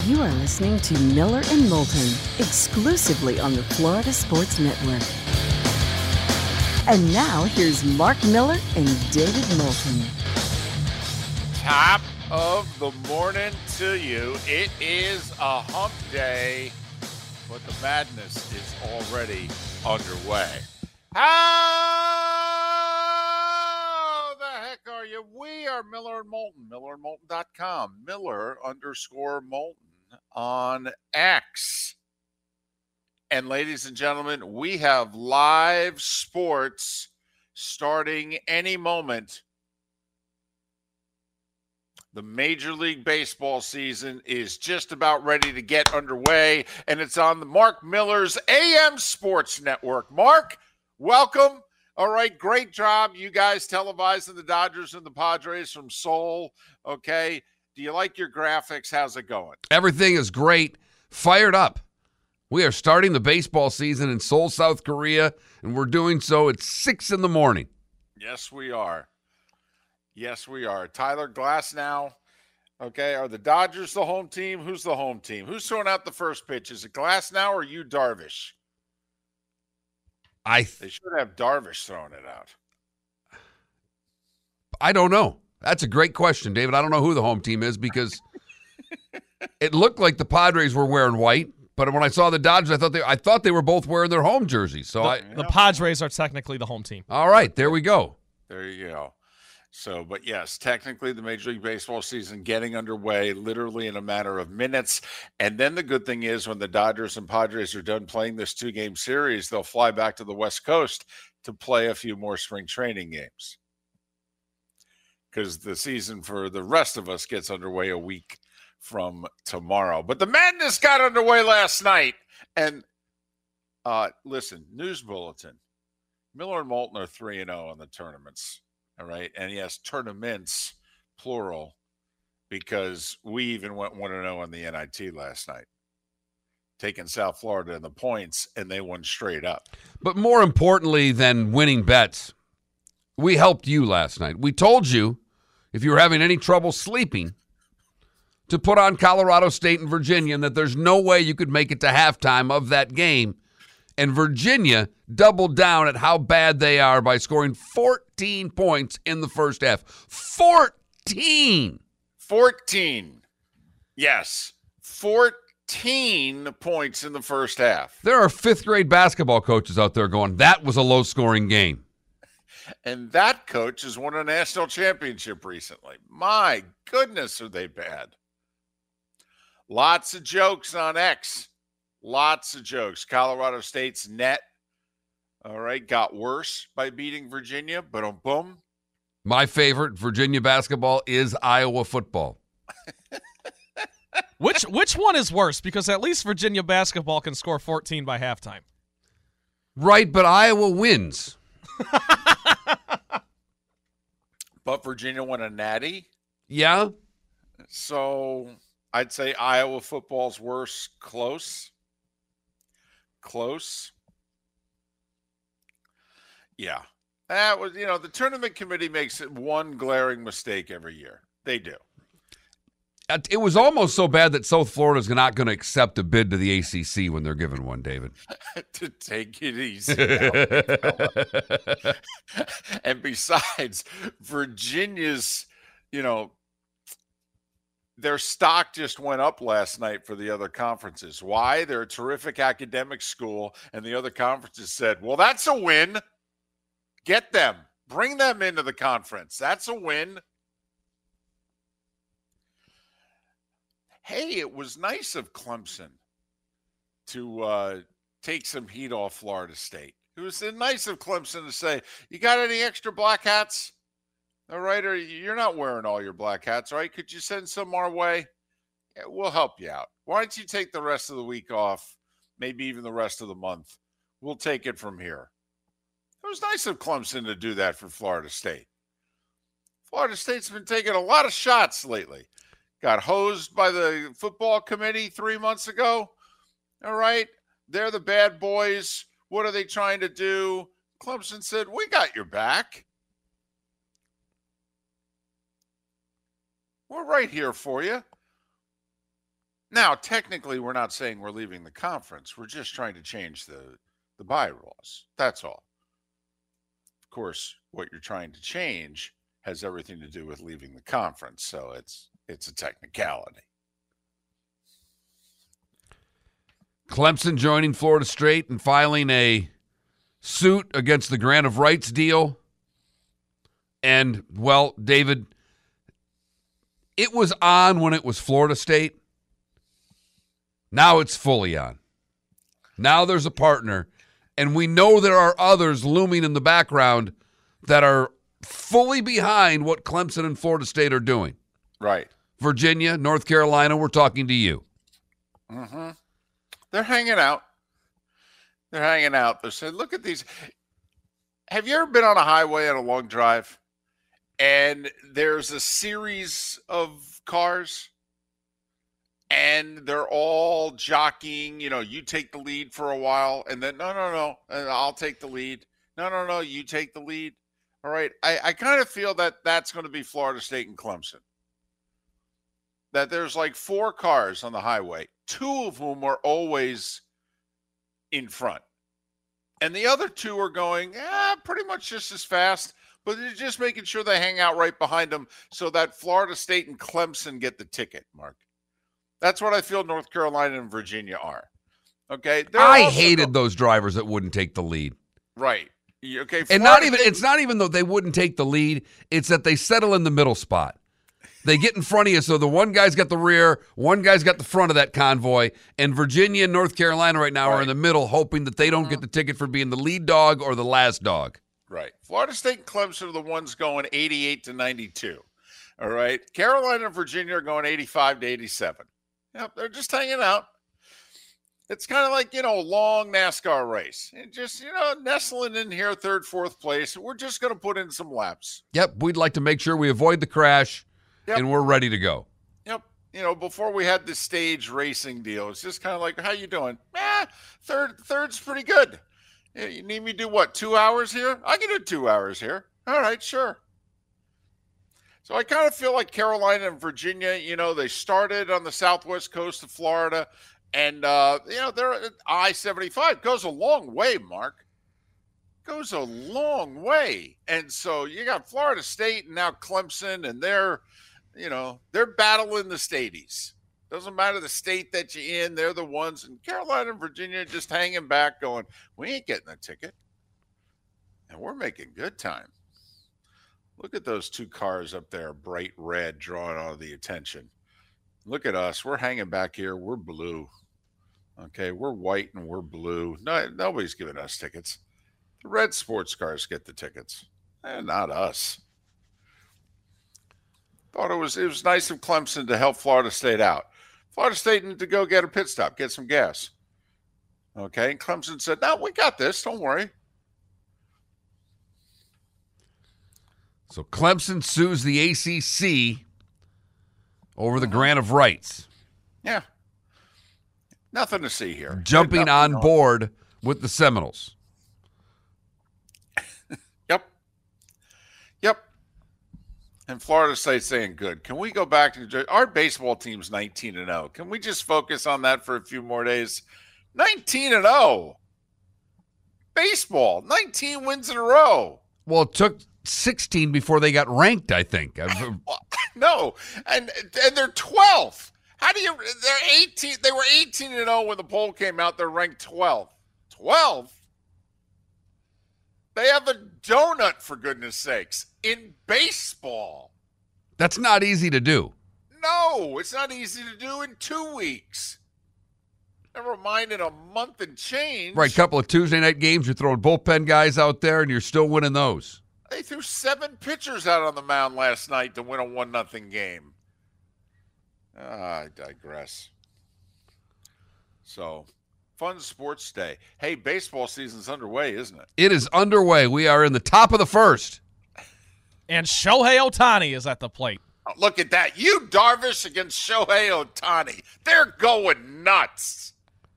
You are listening to Miller and Moulton, exclusively on the Florida Sports Network. And now, here's Mark Miller and David Moulton. Top of the morning to you. It is a hump day, but the madness is already underway. How the heck are you? We are Miller and Moulton, millerandmoulton.com, Miller_Moulton on X. And ladies and gentlemen, we have live sports starting any moment. The Major League Baseball season is just about ready to get underway, and it's on the Mark Miller's AM Sports Network. Mark, welcome. All right, great job. You guys televising the Dodgers and the Padres from Seoul. Okay. Do you like your graphics? How's it going? Everything is great. Fired up. We are starting the baseball season in Seoul, South Korea, and we're doing so at 6 in the morning. Yes, we are. Yes, we are. Tyler Glasnow. Okay, are the Dodgers the home team? Who's the home team? Who's throwing out the first pitch? Is it Glasnow or you, Darvish? They should have Darvish throwing it out. I don't know. That's a great question, David. I don't know who the home team is because it looked like the Padres were wearing white, but when I saw the Dodgers, I thought they were both wearing their home jerseys. So the Padres are technically the home team. All right, there we go. There you go. So, but yes, technically the Major League Baseball season getting underway literally in a matter of minutes. And then the good thing is when the Dodgers and Padres are done playing this 2-game series, they'll fly back to the West Coast to play a few more spring training games. Because the season for the rest of us gets underway a week from tomorrow. But the madness got underway last night. And listen, news bulletin. Miller and Moulton are 3-0 on the tournaments. All right. And yes, tournaments, plural, because we even went 1-0 on the NIT last night, taking South Florida in the points, and they won straight up. But more importantly than winning bets, we helped you last night. We told you, if you were having any trouble sleeping, to put on Colorado State and Virginia, and that there's no way you could make it to halftime of that game. And Virginia doubled down at how bad they are by scoring 14 points in the first half. 14! 14. Yes. 14 points in the first half. There are fifth-grade basketball coaches out there going, that was a low-scoring game. And that coach has won a national championship recently. My goodness, are they bad. Lots of jokes on X. Lots of jokes. Colorado State's net, all right, got worse by beating Virginia, but boom. My favorite Virginia basketball is Iowa football. Which one is worse? Because at least Virginia basketball can score 14 by halftime. Right, but Iowa wins. But Virginia won a natty? Yeah. So I'd say Iowa football's worse. Close. Yeah. That was, the tournament committee makes one glaring mistake every year. They do. It was almost so bad that South Florida's not going to accept a bid to the ACC when they're given one, David. To take it easy. And besides, Virginia's, their stock just went up last night for the other conferences. Why? They're a terrific academic school, and the other conferences said, well, that's a win. Get them. Bring them into the conference. That's a win. Hey, it was nice of Clemson to take some heat off Florida State. It was nice of Clemson to say, you got any extra black hats? All right, or you're not wearing all your black hats, right? Could you send some our way? Yeah, we'll help you out. Why don't you take the rest of the week off, maybe even the rest of the month? We'll take it from here. It was nice of Clemson to do that for Florida State. Florida State's been taking a lot of shots lately. Got hosed by the football committee 3 months ago. All right, they're the bad boys. What are they trying to do? Clemson said, we got your back. We're right here for you. Now, technically, we're not saying we're leaving the conference. We're just trying to change the bye rules. That's all. Of course, what you're trying to change has everything to do with leaving the conference, so it's a technicality. Clemson joining Florida State and filing a suit against the grant of rights deal. And, well, David, it was on when it was Florida State. Now it's fully on. Now there's a partner, and we know there are others looming in the background that are fully behind what Clemson and Florida State are doing. Right. Virginia, North Carolina, we're talking to you. Mm-hmm. They're hanging out. They're hanging out. They said, look at these. Have you ever been on a highway on a long drive and there's a series of cars and they're all jockeying? You know, you take the lead for a while and then, no, I'll take the lead. No, you take the lead. All right. I kind of feel that that's going to be Florida State and Clemson. That there's like 4 cars on the highway, 2 of whom are always in front. And the other 2 are going pretty much just as fast, but they're just making sure they hang out right behind them so that Florida State and Clemson get the ticket, Mark. That's what I feel North Carolina and Virginia are. Okay? I hated those drivers that wouldn't take the lead. Right. Okay. And it's not even though they wouldn't take the lead, it's that they settle in the middle spot. They get in front of you, so the one guy's got the rear, one guy's got the front of that convoy, and Virginia and North Carolina right now are in the middle, hoping that they don't get the ticket for being the lead dog or the last dog. Right. Florida State and Clemson are the ones going 88-92. All right. Carolina and Virginia are going 85-87. Yep, they're just hanging out. It's kind of like, a long NASCAR race. And just, nestling in here, 3rd, 4th place. We're just going to put in some laps. Yep, we'd like to make sure we avoid the crash. Yep. And we're ready to go. Yep. Before we had this stage racing deal, it's just kind of like, how you doing? Third's pretty good. You need me to do what, 2 hours here? I can do 2 hours here. All right, sure. So I kind of feel like Carolina and Virginia, they started on the southwest coast of Florida, and, they're at I-75. Goes a long way, Mark. Goes a long way. And so you got Florida State and now Clemson, and they're battling the staties. Doesn't matter the state that you're in. They're the ones. And Carolina and Virginia just hanging back going, we ain't getting a ticket. And we're making good time. Look at those 2 cars up there, bright red, drawing all the attention. Look at us. We're hanging back here. We're blue. Okay, we're white and we're blue. No, nobody's giving us tickets. The red sports cars get the tickets. And not us. Thought it was nice of Clemson to help Florida State out. Florida State needed to go get a pit stop, get some gas. Okay, and Clemson said, no, we got this. Don't worry. So Clemson sues the ACC over the grant of rights. Yeah. Nothing to see here. Jumping on board with the Seminoles. Yep. And Florida State saying, good. Can we go back to our baseball team's 19-0? Can we just focus on that for a few more days? 19-0. Baseball, 19 wins in a row. Well, it took 16 before they got ranked, I think. No, and they're 12th. How do you? They're 18. They were 18-0 when the poll came out. They're ranked 12th. 12. They have a donut, for goodness sakes, in baseball. That's not easy to do. No, it's not easy to do in 2 weeks. Never mind in a month and change. Right, couple of Tuesday night games. You're throwing bullpen guys out there, and you're still winning those. They threw 7 pitchers out on the mound last night to win a 1-0 game. I digress. So, fun sports day. Hey, baseball season's underway, isn't it? It is underway. We are in the top of the first. And Shohei Ohtani is at the plate. Oh, look at that. Yu Darvish against Shohei Ohtani. They're going nuts.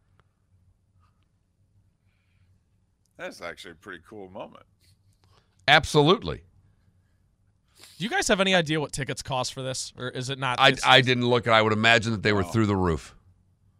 That's actually a pretty cool moment. Absolutely. Do you guys have any idea what tickets cost for this? Or is it not? I didn't look, and I would imagine that they were through the roof.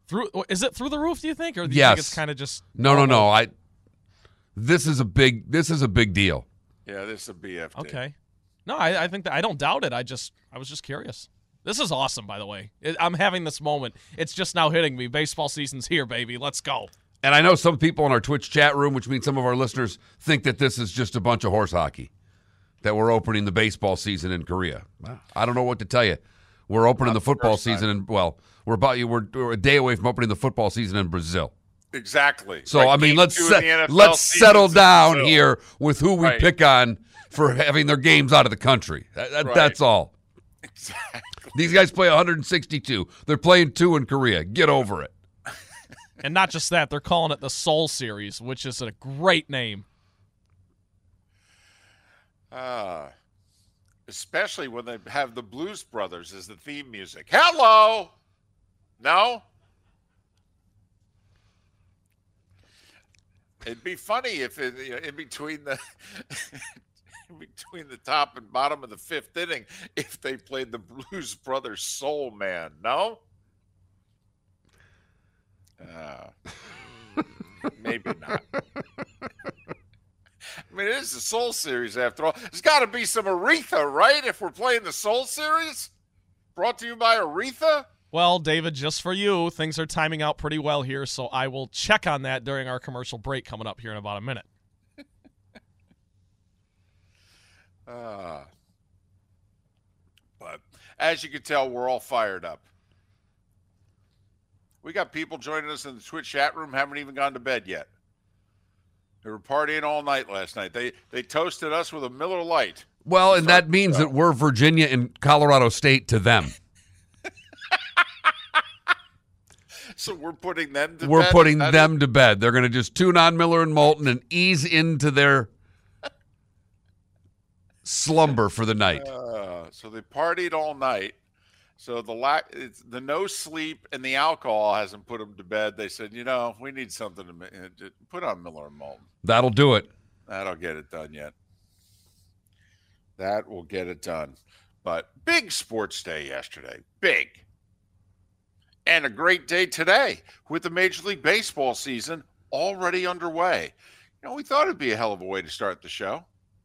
Is it through the roof, do you think? Or do you Yes. think it's kind of just... No. This is a big deal. Yeah, this is a BFD. Okay. No, I think that I don't doubt it. I was just curious. This is awesome, by the way. I'm having this moment. It's just now hitting me. Baseball season's here, baby. Let's go. And I know some people in our Twitch chat room, which means some of our listeners, think that this is just a bunch of horse hockey, that we're opening the baseball season in Korea. I don't know what to tell you. We're opening the football season in, we're a day away from opening the football season in Brazil. Exactly. So, Like I mean, let's NFL settle seasons in down Brazil. here with who we Right. pick on for having their games out of the country. That's all. Exactly. These guys play 162. They're playing 2 in Korea. Get over it. And not just that, they're calling it the Soul Series, which is a great name. Especially when they have the Blues Brothers as the theme music. Hello. No. It'd be funny if in between the top and bottom of the 5th inning, if they played the Blues Brothers Soul Man. No. Maybe not. I mean, it is the Soul Series after all. There's got to be some Aretha, right? If we're playing the Soul Series, brought to you by Aretha. Well, David, just for you, things are timing out pretty well here, so I will check on that during our commercial break coming up here in about a minute. But as you can tell, we're all fired up. We got people joining us in the Twitch chat room, haven't even gone to bed yet. They were partying all night last night. They toasted us with a Miller Lite. Well, and that means that we're Virginia and Colorado State to them. So we're putting them to bed? We're putting them to bed. They're going to just tune on Miller and Moulton and ease into their slumber for the night. So they partied all night. So the no sleep and the alcohol hasn't put them to bed. They said, we need something to put on Miller and Moulton. That'll do it. That'll get it done yet. That will get it done. But big sports day yesterday. Big. And a great day today with the Major League Baseball season already underway. We thought it'd be a hell of a way to start the show.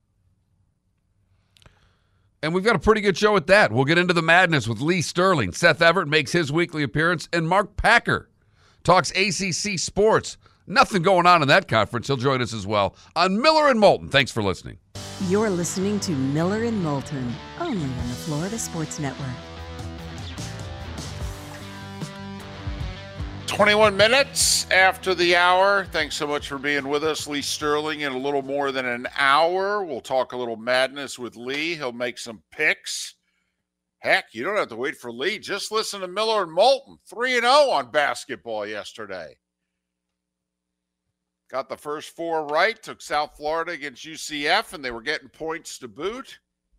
And we've got a pretty good show at that. We'll get into the madness with Lee Sterling. Seth Everett makes his weekly appearance, and Mark Packer talks ACC sports. Nothing going on in that conference. He'll join us as well on Miller and Moulton. Thanks for listening. You're listening to Miller and Moulton, only on the Florida Sports Network. 21 minutes after the hour. Thanks so much for being with us. Lee Sterling in a little more than an hour. We'll talk a little madness with Lee. He'll make some picks. Heck, you don't have to wait for Lee. Just listen to Miller and Moulton. 3-0 on basketball yesterday. Got the first 4 right. Took South Florida against UCF, and they were getting points to boot.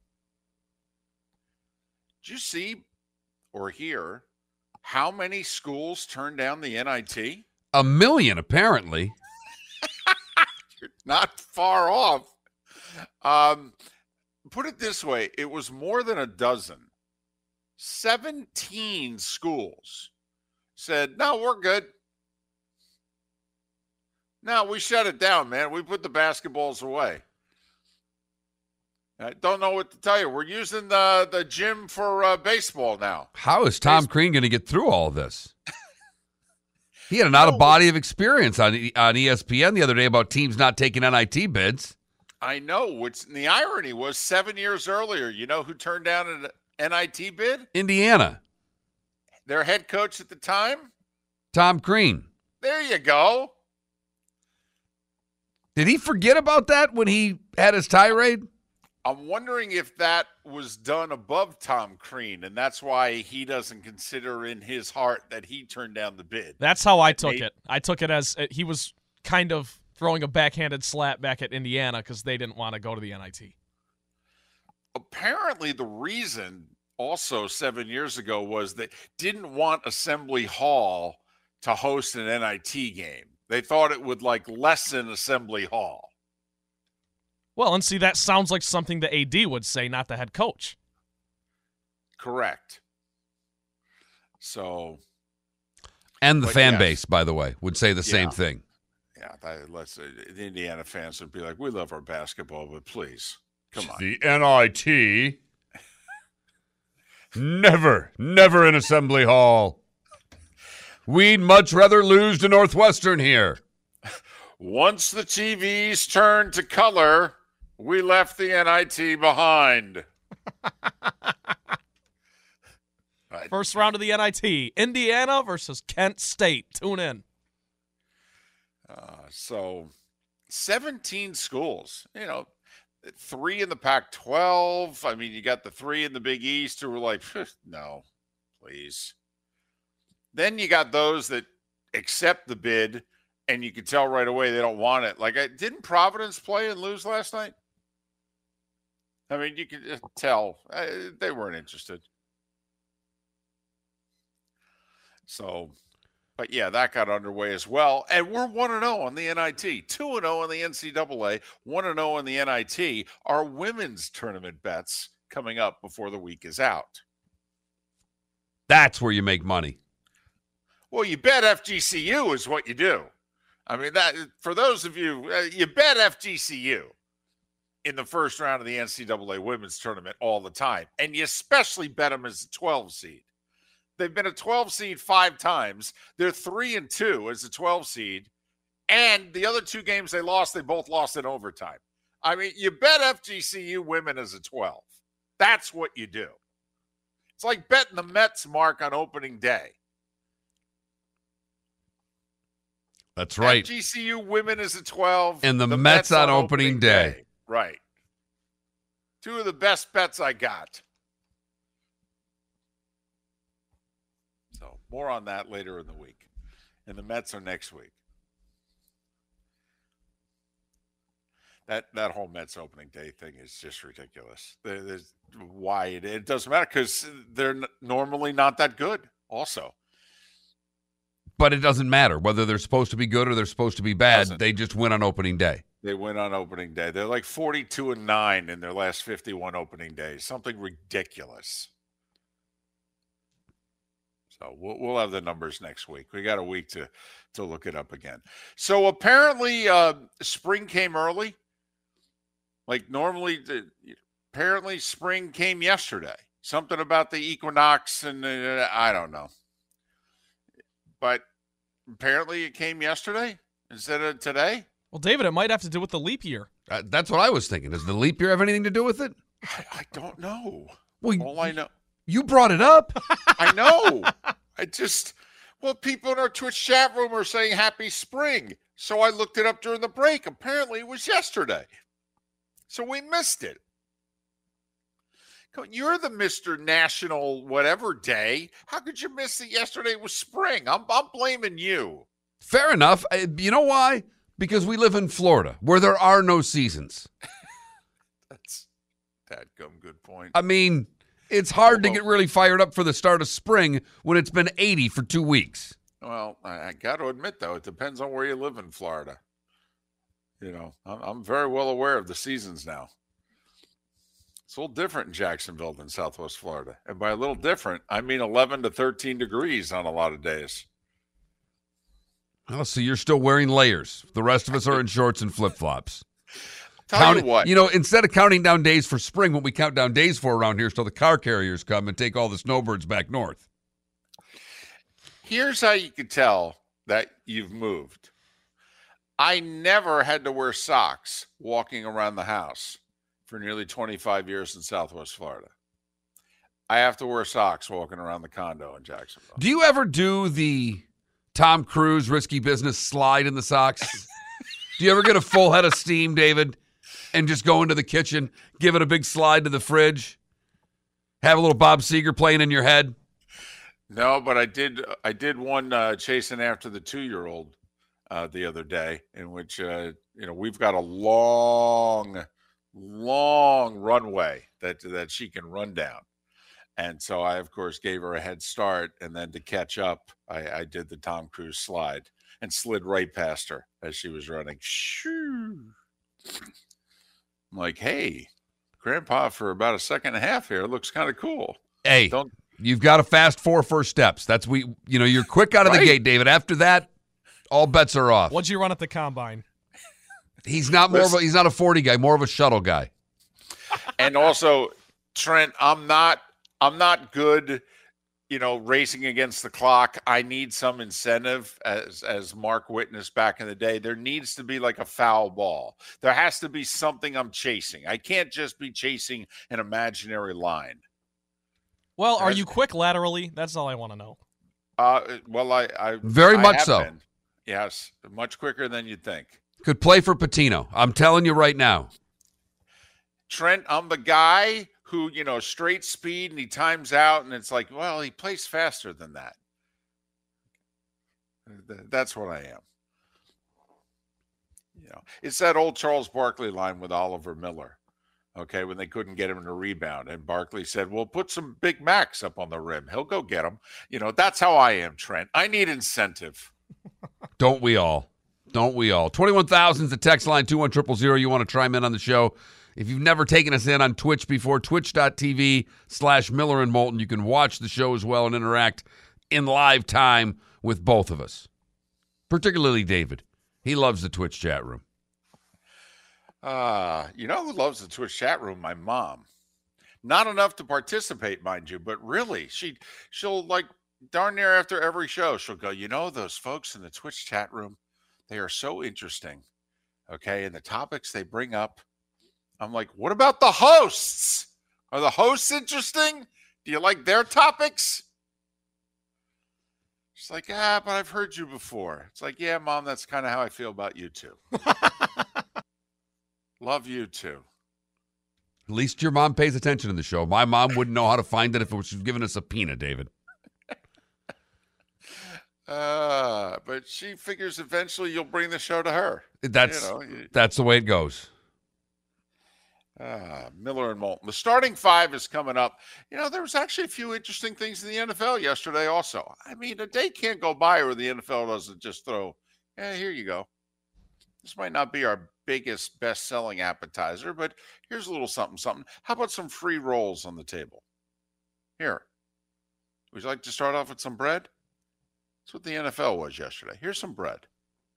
Did you see or hear how many schools turned down the NIT? 1 million, apparently. You're not far off. Put it this way. It was more than a dozen. 17 schools said, no, we're good. No, we shut it down, man. We put the basketballs away. I don't know what to tell you. We're using the gym for baseball now. How is Tom Crean going to get through all of this? He had an out-of-body of experience on ESPN the other day about teams not taking NIT bids. I know. The irony was 7 years earlier, you know who turned down an NIT bid? Indiana. Their head coach at the time? Tom Crean. There you go. Did he forget about that when he had his tirade? I'm wondering if that was done above Tom Crean, and that's why he doesn't consider in his heart that he turned down the bid. That's how I took it. I took it as he was kind of throwing a backhanded slap back at Indiana because they didn't want to go to the NIT. Apparently, the reason also 7 years ago was they didn't want Assembly Hall to host an NIT game. They thought it would lessen Assembly Hall. Well, and see, that sounds like something the AD would say, not the head coach. Correct. So, And the But fan yes. base, by the way, would say the same thing. Yeah, the Indiana fans would be like, we love our basketball, but please, come on. The NIT. Never in Assembly Hall. We'd much rather lose to Northwestern here. Once the TVs turned to color, we left the NIT behind. Right. First round of the NIT. Indiana versus Kent State. Tune in. So 17 schools, 3 in the Pac-12. I mean, you got the 3 in the Big East who were like, no, please. Then you got those that accept the bid, and you can tell right away they don't want it. Like, didn't Providence play and lose last night? I mean, you could tell they weren't interested. So, but yeah, that got underway as well. And we're 1-0 on the NIT, 2-0 on the NCAA, 1-0 on the NIT. Our women's tournament bets coming up before the week is out. That's where you make money. Well, you bet FGCU is what you do. I mean, that for those of you, you bet FGCU in the first round of the NCAA women's tournament all the time. And you especially bet them as a 12 seed. They've been a 12 seed 5 times. They're 3-2 as a 12 seed. And the other 2 games they lost, they both lost in overtime. I mean, you bet FGCU women as a 12. That's what you do. It's like betting the Mets, Mark, on opening day. That's right. FGCU women is a 12. And the Mets on opening day. Right. 2 of the best bets I got. So more on that later in the week. And the Mets are next week. That whole Mets opening day thing is just ridiculous. There's why it doesn't matter because they're normally not that good also. But it doesn't matter whether they're supposed to be good or they're supposed to be bad. They just win on opening day. They win on opening day. They're like 42-9 in their last 51 opening days. Something ridiculous. So we'll have the numbers next week. We got a week to look it up again. So apparently spring came early. Like normally, apparently spring came yesterday. Something about the equinox and I don't know. But apparently it came yesterday instead of today. Well, David, it might have to do with the leap year. That's what I was thinking. Does the leap year have anything to do with it? I don't know. Well, all I know. You brought it up. I know. People in our Twitch chat room are saying happy spring. So I looked it up during the break. Apparently it was yesterday. So we missed it. You're the Mr. National whatever day. How could you miss that yesterday was spring? I'm blaming you. Fair enough. You know why? Because we live in Florida, where there are no seasons. That's dadgum good point. I mean, it's hard to get really fired up for the start of spring when it's been 80 for 2 weeks. Well, I got to admit, though, it depends on where you live in Florida. I'm very well aware of the seasons now. It's a little different in Jacksonville than Southwest Florida. And by a little different, I mean 11 to 13 degrees on a lot of days. Oh, so you're still wearing layers. The rest of us are in shorts and flip-flops. Tell you what. Instead of counting down days for spring, what we count down days for around here is till the car carriers come and take all the snowbirds back north. Here's how you can tell that you've moved. I never had to wear socks walking around the house for nearly 25 years in Southwest Florida. I have to wear socks walking around the condo in Jacksonville. Do you ever do the Tom Cruise risky business slide in the socks? Do you ever get a full head of steam, David, and just go into the kitchen, give it a big slide to the fridge, have a little Bob Seger playing in your head? No, but I did one chasing after the 2-year-old the other day, in which we've got a long runway that she can run down. And so I, of course, gave her a head start. And then to catch up, I did the Tom Cruise slide and slid right past her as she was running. Shoo. I'm like, hey, Grandpa, for about a second and a half here, it looks kind of cool. Hey, You've got to fast 4 first steps. You're quick out of the gate, David. After that, all bets are off. What'd you run at the combine? He's not he's not a 40 guy, more of a shuttle guy. And also, Trent, I'm not good, racing against the clock. I need some incentive, as Mark witnessed back in the day. There needs to be like a foul ball. There has to be something I'm chasing. I can't just be chasing an imaginary line. Well, are you quick laterally? That's all I want to know. Well, I very much so. Been. Yes, much quicker than you'd think. Could play for Patino. I'm telling you right now. Trent, I'm the guy who, straight speed and he times out, and it's like, well, he plays faster than that. That's what I am. It's that old Charles Barkley line with Oliver Miller. Okay, when they couldn't get him to rebound, and Barkley said, well, put some Big Macs up on the rim. He'll go get them. That's how I am, Trent. I need incentive. Don't we all? 21,000 is the text line, 21000. You want to chime in on the show. If you've never taken us in on Twitch before, twitch.tv/Miller and Moulton. You can watch the show as well and interact in live time with both of us, particularly David. He loves the Twitch chat room. Who loves the Twitch chat room? My mom. Not enough to participate, mind you, but really, she'll like darn near after every show, she'll go, those folks in the Twitch chat room, they are so interesting. Okay, and the topics they bring up, I'm like, what about the hosts? Are the hosts interesting? Do you like their topics? She's like, but I've heard you before. It's like, yeah, Mom, that's kind of how I feel about you too. Love you too. At least your mom pays attention in the show. My mom wouldn't know how to find it if it was giving us a peanut, David. But she figures eventually you'll bring the show to her. That's the way it goes. Miller and Moulton. The starting 5 is coming up. There was actually a few interesting things in the NFL yesterday also. I mean, a day can't go by where the NFL doesn't just throw, here you go. This might not be our biggest, best-selling appetizer, but here's a little something. How about some free rolls on the table? Here. Would you like to start off with some bread? That's what the NFL was yesterday. Here's some bread.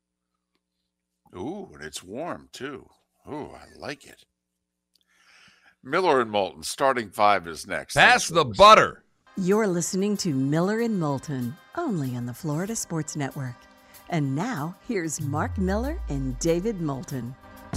Ooh, and it's warm, too. Ooh, I like it. Miller and Moulton, starting 5 is next. Pass the butter. You're listening to Miller and Moulton, only on the Florida Sports Network. And now, here's Mark Miller and David Moulton.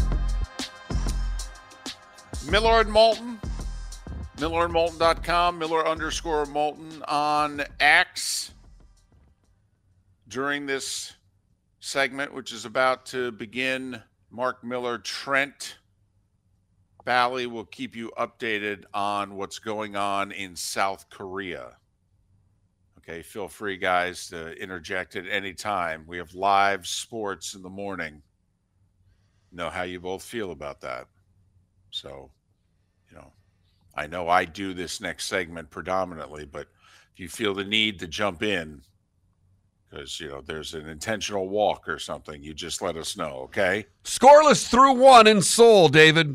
Miller and Moulton, millerandmoulton.com, Miller_Moulton on X. During this segment, which is about to begin, Mark Miller, Trent Bally will keep you updated on what's going on in South Korea. Okay, feel free, guys, to interject at any time. We have live sports in the morning. Know how you both feel about that. So, I know I do this next segment predominantly, but if you feel the need to jump in, because, there's an intentional walk or something, you just let us know, okay? Scoreless through 1 in Seoul, David.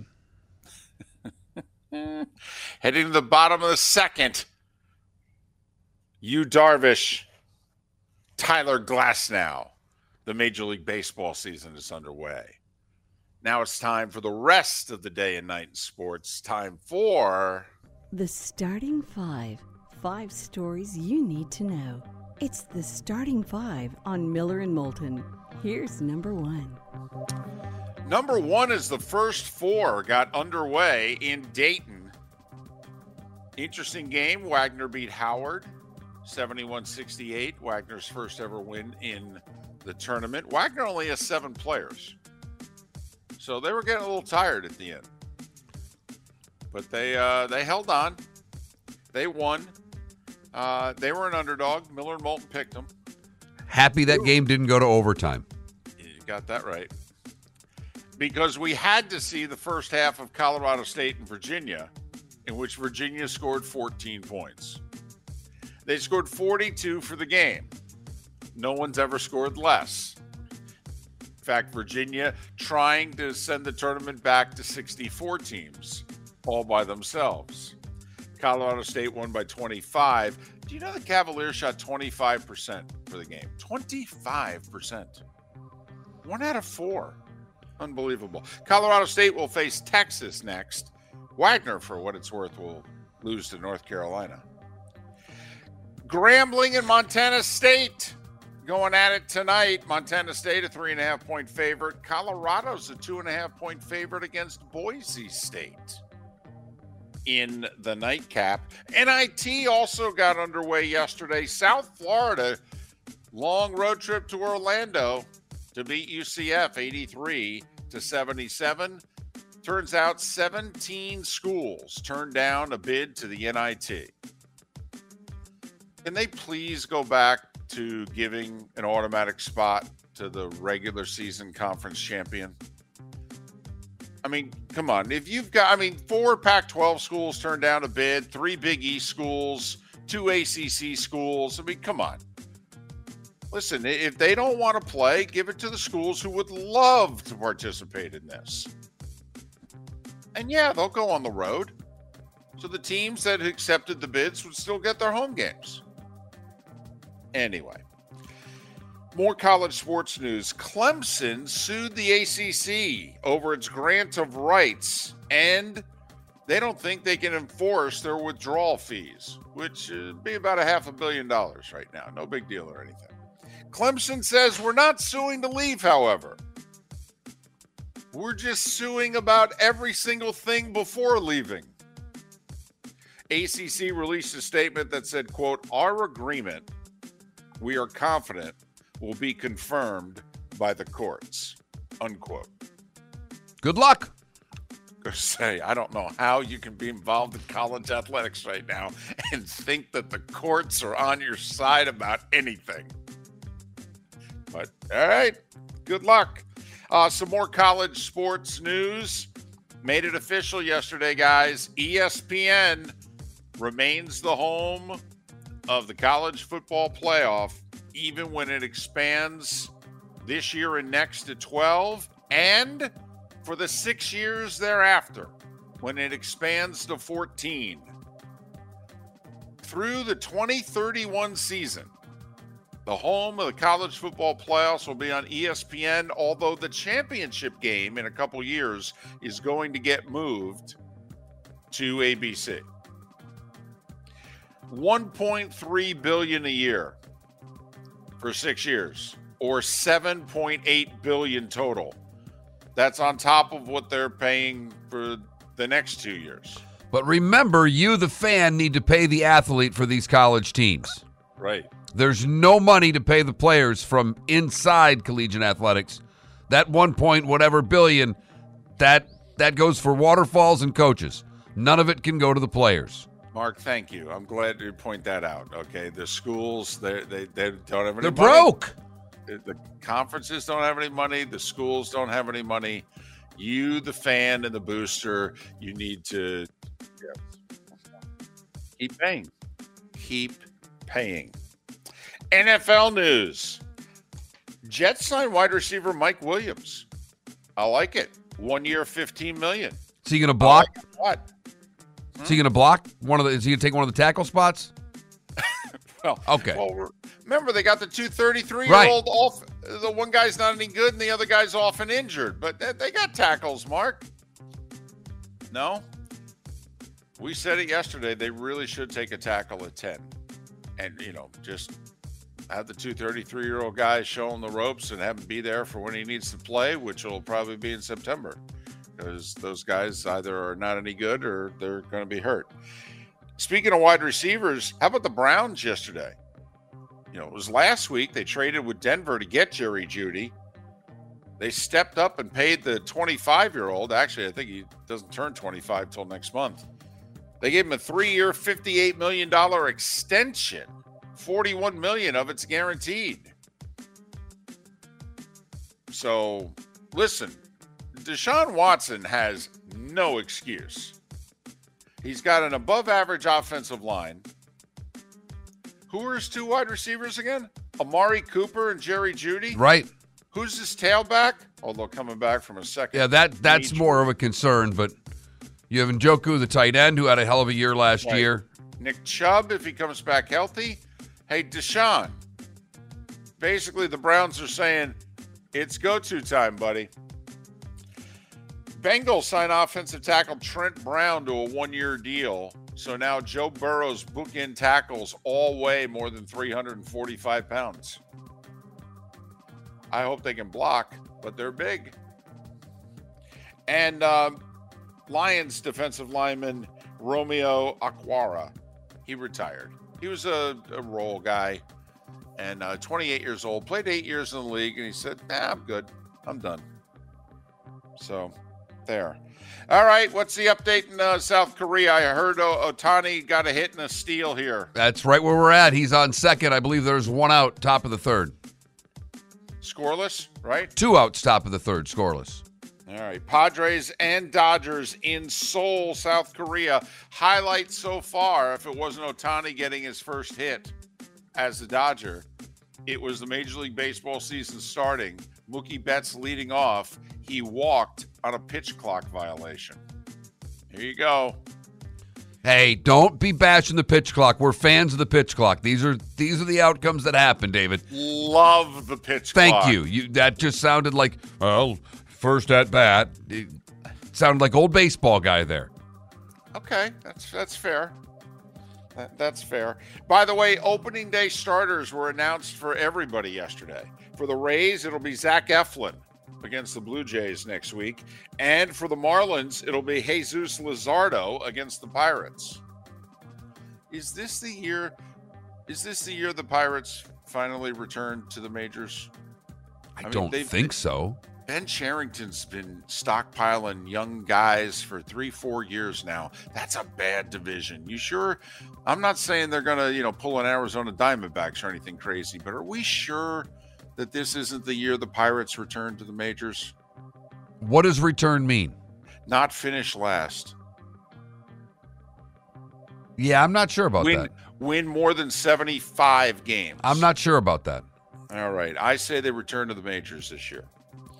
Heading to the bottom of the second. Yu Darvish, Tyler Glasnow. The Major League Baseball season is underway. Now it's time for the rest of the day and night in sports. Time for... The Starting 5. 5 stories you need to know. It's the Starting 5 on Miller and Moulton. Here's number 1. Number 1 is the first 4 got underway in Dayton. Interesting game. Wagner beat Howard 71-68. Wagner's first ever win in the tournament. Wagner only has 7 players. So they were getting a little tired at the end. But they held on. They won. They were an underdog. Miller and Moulton picked them. Happy that game didn't go to overtime. You got that right. Because we had to see the first half of Colorado State and Virginia, in which Virginia scored 14 points. They scored 42 for the game. No one's ever scored less. In fact, Virginia trying to send the tournament back to 64 teams, all by themselves. Colorado State won by 25. Do you know the Cavaliers shot 25% for the game? 25%. 1 out of 4. Unbelievable. Colorado State will face Texas next. Wagner, for what it's worth, will lose to North Carolina. Grambling and Montana State going at it tonight. Montana State, a 3.5-point favorite. Colorado's a 2.5-point favorite against Boise State in the nightcap. NIT also got underway yesterday. South Florida, long road trip to Orlando to beat UCF 83-77. Turns out 17 schools turned down a bid to the NIT. Can they please go back to giving an automatic spot to the regular season conference champion? I mean, come on. If you've got, 4 Pac-12 schools turned down a bid, 3 Big East schools, 2 ACC schools. Come on. Listen, if they don't want to play, give it to the schools who would love to participate in this. And yeah, they'll go on the road. So the teams that accepted the bids would still get their home games. Anyway, more college sports news. Clemson sued the ACC over its grant of rights, and they don't think they can enforce their withdrawal fees, which would be about $500 million right now. No big deal or anything. Clemson says, we're not suing to leave, however. We're just suing about every single thing before leaving. ACC released a statement that said, quote, our agreement, we are confident, will be confirmed by the courts, unquote. Good luck. Say, I don't know how you can be involved in college athletics right now and think that the courts are on your side about anything. But, all right, good luck. Some more college sports news. Made it official yesterday, guys. ESPN remains the home of the college football playoff, even when it expands this year and next to 12, and for the 6 years thereafter, when it expands to 14. Through the 2031 season, the home of the college football playoffs will be on ESPN, although the championship game in a couple years is going to get moved to ABC. $1.3 billion a year for 6 years, or $7.8 billion total. That's on top of what they're paying for the next 2 years. But remember, you, the fan, need to pay the athlete for these college teams. Right. There's no money to pay the players from inside collegiate athletics. That 1 point whatever billion, that goes for waterfalls and coaches. None of it can go to the players. Mark, thank you. I'm glad you point that out. Okay, the schools they don't have any money. They're broke. The conferences don't have any money. The schools don't have any money. You, the fan and the booster, you need to keep paying. Keep paying. NFL news. Jets signed wide receiver Mike Williams. I like it. 1 year, $15 million. Is he going to block? What? Is he going to block one of the? Is he going to take one of the tackle spots? Well, okay. Well, remember they got the 233-year-old off. The one guy's not any good, and the other guy's off and injured. But they got tackles, Mark. No, we said it yesterday. They really should take a tackle at 10, and just have the 233-year-old guy show him the ropes and have him be there for when he needs to play, which will probably be in September, because those guys either are not any good or they're going to be hurt. Speaking of wide receivers, how about the Browns yesterday? It was last week they traded with Denver to get Jerry Jeudy. They stepped up and paid the 25-year-old. Actually, I think he doesn't turn 25 till next month. They gave him a 3-year, $58 million extension. $41 million of it's guaranteed. So, listen, Deshaun Watson has no excuse. He's got an above-average offensive line. Who are his 2 wide receivers again? Amari Cooper and Jerry Jeudy? Right. Who's his tailback? Although coming back from a second. Yeah, that's more of a concern, but You have Njoku, the tight end, who had a hell of a year last Right. year. Nick Chubb, if he comes back healthy. Hey, Deshaun. Basically, the Browns are saying, it's go-to time, buddy. Bengals sign offensive tackle Trent Brown to a one-year deal. So now Joe Burrow's bookend tackles all weigh more than 345 pounds. I hope they can block, but they're big. And Lions defensive lineman Romeo Okwara, he retired. He was a role guy and 28 years old, played 8 years in the league, and he said, I'm good. I'm done. So there. All right, what's the update in South Korea? I heard Ohtani got a hit and a steal here. That's right where we're at. He's on second. I believe there's one out, top of the third. Scoreless, right? 2 outs, top of the third, scoreless. All right, Padres and Dodgers in Seoul, South Korea. Highlight so far, if it wasn't Ohtani getting his first hit as the Dodger, it was the Major League Baseball season starting. Mookie Betts leading off. He walked on a pitch clock violation. Here you go. Hey, don't be bashing the pitch clock. We're fans of the pitch clock. These are the outcomes that happen, David. Love the pitch clock. Thank you. That just sounded like, well, first at bat. It sounded like old baseball guy there. Okay, that's fair. That's fair. By the way, opening day starters were announced for everybody yesterday. For the Rays, it'll be Zach Eflin against the Blue Jays next week. And for the Marlins, it'll be Jesus Luzardo against the Pirates. Is this the year the Pirates finally return to the majors? I don't think so. Ben Cherington's been stockpiling young guys for 3-4 years now. That's a bad division. You sure? I'm not saying they're going to, pull an Arizona Diamondbacks or anything crazy, but are we sure that this isn't the year the Pirates return to the majors? What does return mean? Not finish last. Yeah, I'm not sure about that. Win more than 75 games. I'm not sure about that. All right. I say they return to the majors this year.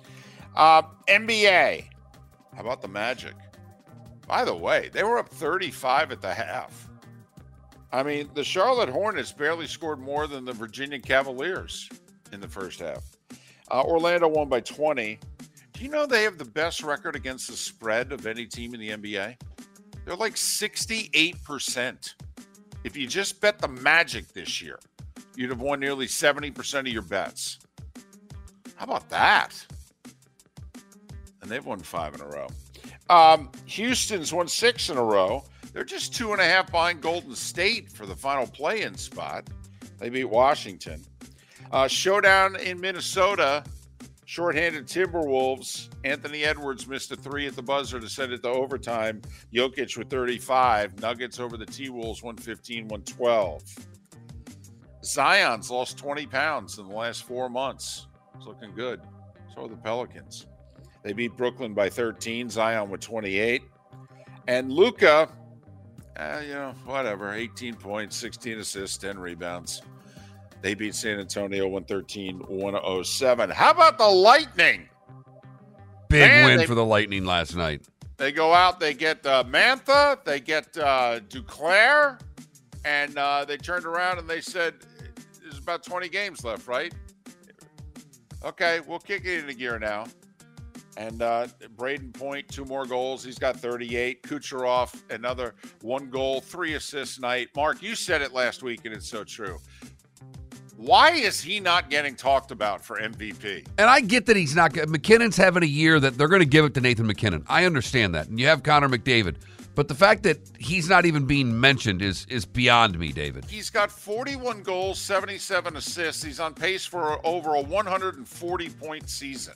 NBA. How about the Magic? By the way, they were up 35 at the half. I mean, the Charlotte Hornets barely scored more than the Virginia Cavaliers in the first half. Orlando won by 20. Do you know they have the best record against the spread of any team in the NBA? They're like 68%. If you just bet the Magic this year, you'd have won nearly 70% of your bets. How about that? And they've won 5 in a row. Houston's won 6 in a row. They're just 2.5 behind Golden State for the final play-in spot. They beat Washington. Showdown in Minnesota. Shorthanded Timberwolves. Anthony Edwards missed a 3 at the buzzer to send it to overtime. Jokic with 35. Nuggets over the T-Wolves 115-112. Zion's lost 20 pounds in the last 4 months. It's looking good. So are the Pelicans. They beat Brooklyn by 13. Zion with 28. And Luka, whatever, 18 points, 16 assists, 10 rebounds. They beat San Antonio 113-107. How about the Lightning? Big win for the Lightning last night. They go out, they get Mantha, they get Duclair, and they turned around and they said, there's about 20 games left, right? Okay, we'll kick it into gear now. And Braden Point, 2 more goals. He's got 38. Kucherov, another 1 goal, 3 assists night. Mark, you said it last week, and it's so true. Why is he not getting talked about for MVP? And I get that he's not. McKinnon's having a year that they're going to give it to Nathan McKinnon. I understand that. And you have Connor McDavid. But the fact that he's not even being mentioned is beyond me, David. He's got 41 goals, 77 assists. He's on pace for over a 140-point season.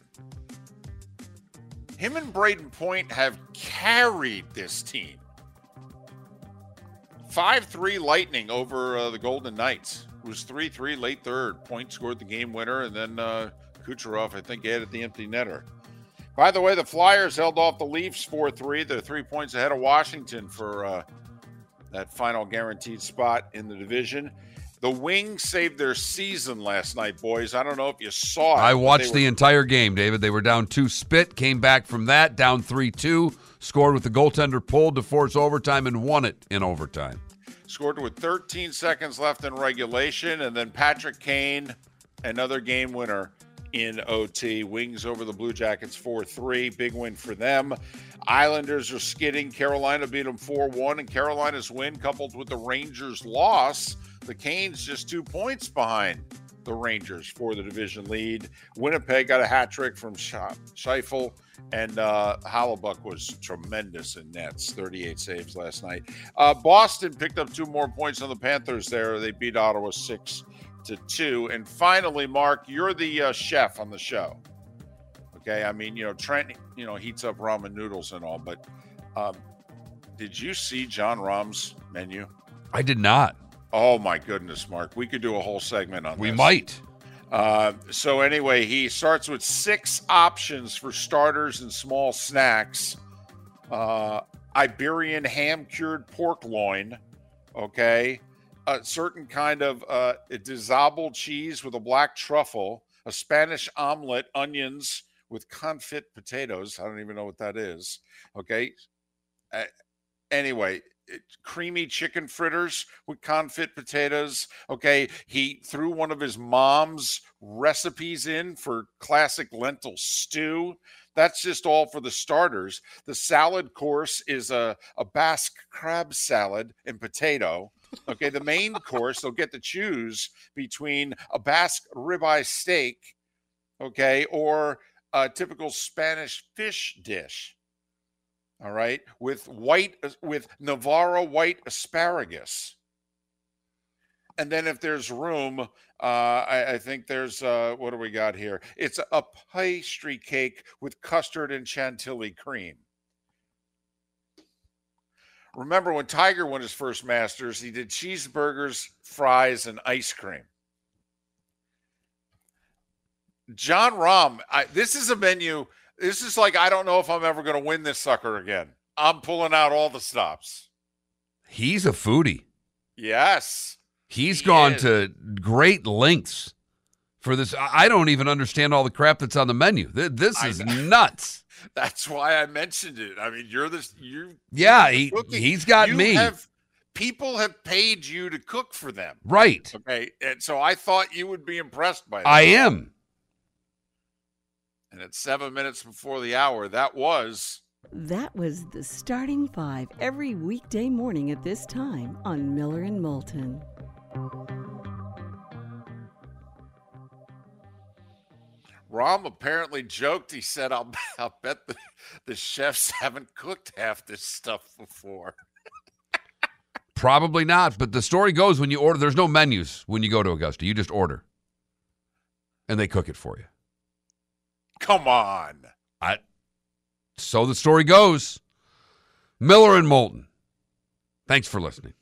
Him and Braden Point have carried this team. 5-3 Lightning over the Golden Knights. It was 3-3 late third. Point scored the game winner, and then Kucherov, I think, added the empty netter. By the way, the Flyers held off the Leafs 4-3. They're 3 points ahead of Washington for that final guaranteed spot in the division. The Wings saved their season last night, boys. I don't know if you saw it. I watched the entire game, David. They were down 2 spit, came back from that, down 3-2, scored with the goaltender pulled to force overtime and won it in overtime. Scored with 13 seconds left in regulation, and then Patrick Kane, another game winner in OT. Wings over the Blue Jackets 4-3. Big win for them. Islanders are skidding. Carolina beat them 4-1, and Carolina's win coupled with the Rangers' loss. The Canes just 2 points behind the Rangers for the division lead. Winnipeg got a hat trick from Scheifele, and Hallebuck was tremendous in nets, 38 saves last night. Boston picked up 2 more points on the Panthers there. They beat Ottawa 6-2. And finally, Mark, you're the chef on the show. Okay, I mean, Trent, heats up ramen noodles and all, but did you see John Rahm's menu? I did not. Oh, my goodness, Mark. We could do a whole segment on this. We might. So anyway, he starts with 6 options for starters and small snacks. Iberian ham-cured pork loin, okay? A certain kind of dissolved cheese with a black truffle, a Spanish omelet, onions with confit potatoes. I don't even know what that is, okay? Anyway, creamy chicken fritters with confit potatoes. Okay, he threw one of his mom's recipes in for classic lentil stew. That's just all for the starters. The salad course is a Basque crab salad and potato. Okay, the main course, they'll get to choose between a Basque ribeye steak, okay, or a typical Spanish fish dish. All right, with Navarro white asparagus. And then if there's room, I think there's, what do we got here? It's a pastry cake with custard and chantilly cream. Remember when Tiger won his first Masters, he did cheeseburgers, fries, and ice cream. John Rahm, this is a menu. This is like, I don't know if I'm ever going to win this sucker again. I'm pulling out all the stops. He's a foodie. Yes. He's gone to great lengths for this. I don't even understand all the crap that's on the menu. This is nuts. That's why I mentioned it. I mean, he's got me. People have paid you to cook for them. Right. Okay. And so I thought you would be impressed by that. I am. And at 7 minutes before the hour, that was the Starting Five every weekday morning at this time on Miller and Moulton. Rahm apparently joked. He said, I'll bet the chefs haven't cooked half this stuff before. Probably not, but the story goes when you order, there's no menus when you go to Augusta. You just order, and they cook it for you. Come on. So the story goes. Miller and Moulton. Thanks for listening.